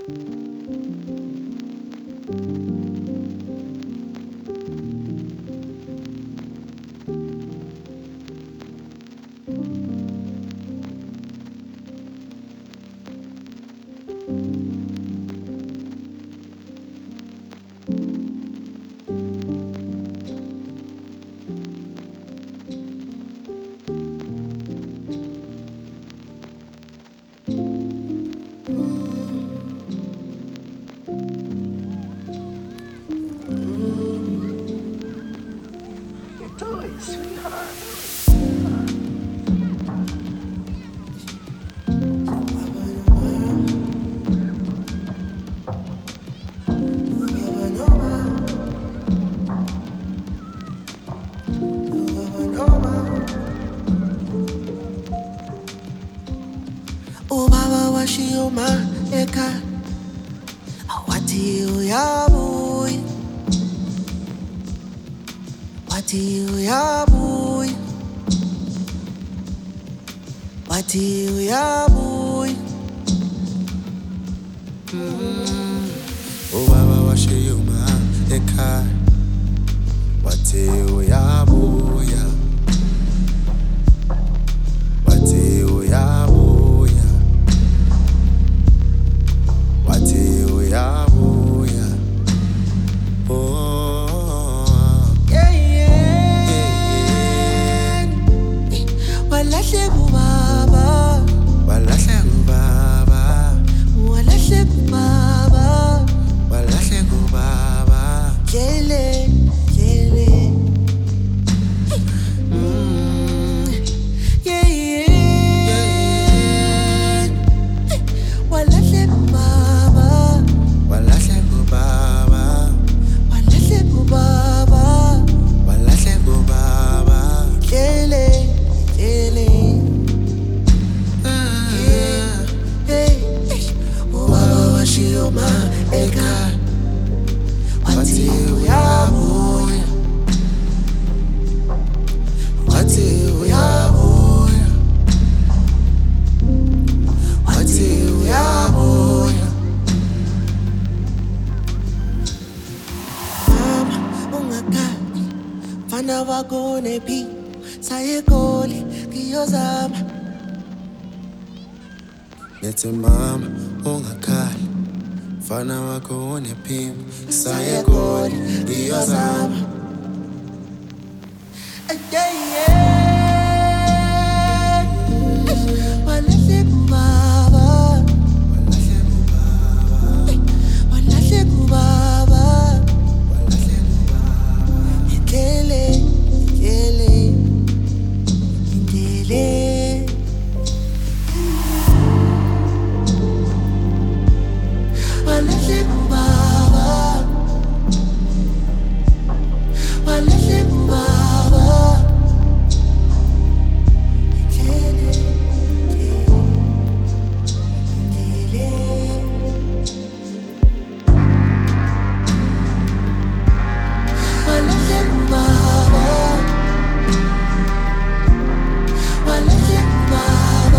Ubaba washiyoma ekhaya wathi uyabuya, wathi uyabuya, wathi uyabuya. Ubaba washiyoma ekhaya wathi uyabuya, wathi uyabuya, wathi uyabuya. Yeah, yeah. Walahle kubaba, Walahle kubaba, walahle kubaba. walahle kubaba. Jele, jele. Yeah, yeah. Walahle kubaba, Walahle kubaba, walahle kubaba. walahle kubaba. Jele, jele. Hey, ubaba washiyoma ekhaya wathi uyabuya, wathi uyabuya, wathi uyabuya. Mama ungakhali, mfana wakho unephi, saye Goli ngiyozama. Nithi mama ungakhali, mfana wakho unephimbo, saye Goli ngiyozama. Yeah, yeah. Walahle kubaba, Walahle kubaba, walahle kubaba. walahle kubaba. Indlele, indlele, indlele. Walahle kubaba, walahle kubaba. Indlele, indlele, walahle kubaba, walahle kubaba.